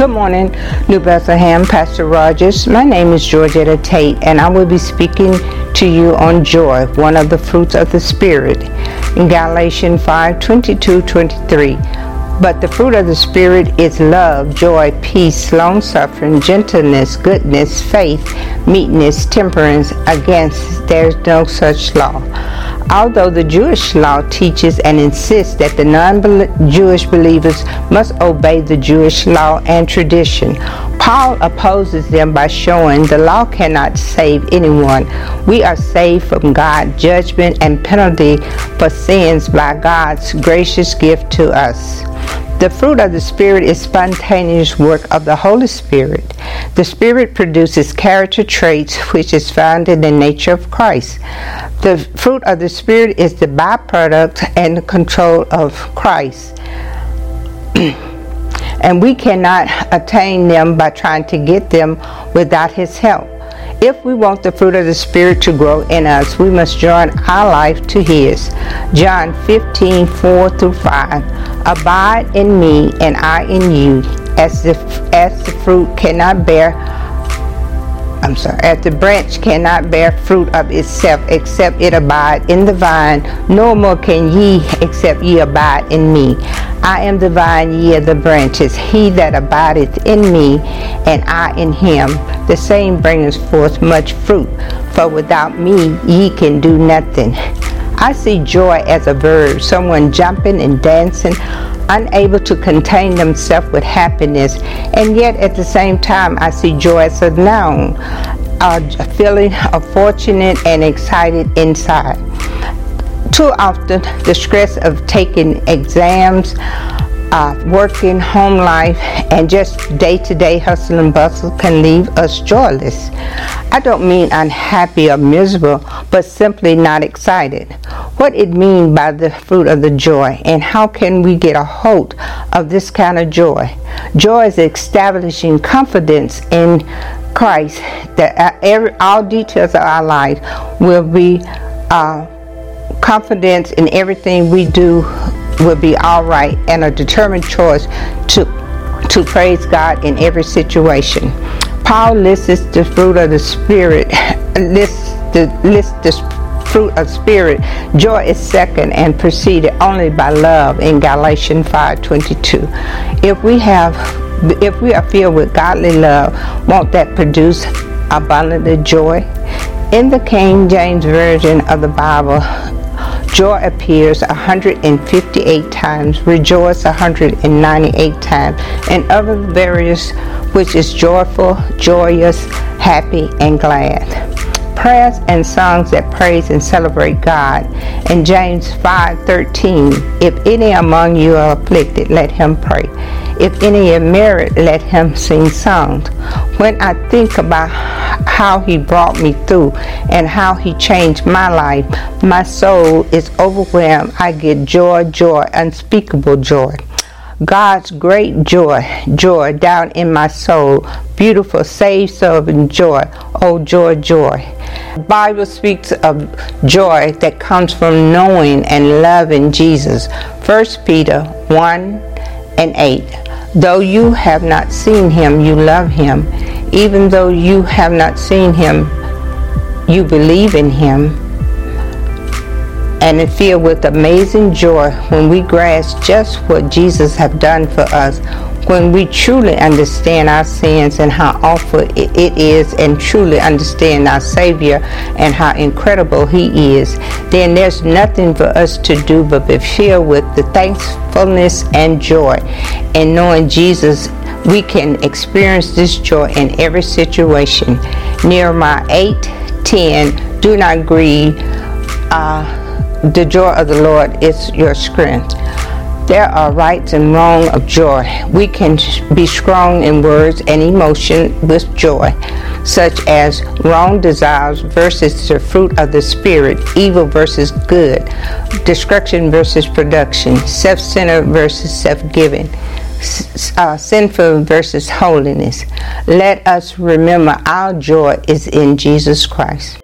Good morning, New Bethlehem, Pastor Rogers. My name is Georgetta Tate, and I will be speaking to you on joy, one of the fruits of the Spirit, in Galatians 5:22-23. But the fruit of the Spirit is love, joy, peace, long-suffering, gentleness, goodness, faith, meekness, temperance. Against there is no such law. Although the Jewish law teaches and insists that the non-Jewish believers must obey the Jewish law and tradition, Paul opposes them by showing the law cannot save anyone. We are saved from God's judgment and penalty for sins by God's gracious gift to us. The fruit of the Spirit is spontaneous work of the Holy Spirit. The Spirit produces character traits which is found in the nature of Christ. The fruit of the Spirit is the byproduct and the control of Christ. And we cannot attain them by trying to get them without His help. If we want the fruit of the Spirit to grow in us, we must join our life to His. John 15:4-5. Abide in me and I in you, as the branch cannot bear fruit of itself except it abide in the vine, no more can ye except ye abide in me. I am the vine, ye are the branches. He that abideth in me, and I in him, the same bringeth forth much fruit. For without me ye can do nothing. I see joy as a verb, someone jumping and dancing, unable to contain themselves with happiness, and yet at the same time I see joy as a noun, a feeling of fortunate and excited inside. Too often the stress of taking exams, working, home life, and just day-to-day hustle and bustle can leave us joyless. I don't mean unhappy or miserable, but simply not excited. What it means by the fruit of the joy, and how can we get a hold of this kind of joy? Joy is establishing confidence in Christ that all details of our life will be confidence in everything we do will be all right, and a determined choice to praise God in every situation. Paul lists the fruit of the Spirit. Lists the fruit of Spirit. Joy is second and preceded only by love in Galatians 5:22. If we are filled with godly love, won't that produce abundant joy? In the King James Version of the Bible, joy appears 158 times, rejoice 198 times, and other various, which is joyful, joyous, happy, and glad. Prayers and songs that praise and celebrate God. In James 5:13, if any among you are afflicted, let him pray. If any is married, let him sing songs. When I think about how He brought me through and how He changed my life, my soul is overwhelmed. I get joy, unspeakable joy. God's great joy down in my soul, beautiful, saved, serving joy. Oh, joy. The Bible speaks of joy that comes from knowing and loving Jesus. 1 Peter 1:8. Though you have not seen Him, you love Him. Even though you have not seen Him, you believe in Him. And it filled with amazing joy when we grasp just what Jesus has done for us, when we truly understand our sins and how awful it is, and truly understand our Savior and how incredible He is, then there's nothing for us to do but be filled with the thankfulness and joy. And knowing Jesus, we can experience this joy in every situation. Nehemiah 8:10, do not grieve. The joy of the Lord is your strength. There are rights and wrongs of joy. We can be strong in words and emotion with joy, such as wrong desires versus the fruit of the Spirit, evil versus good, destruction versus production, self-centered versus self-giving, sinful versus holiness. Let us remember our joy is in Jesus Christ.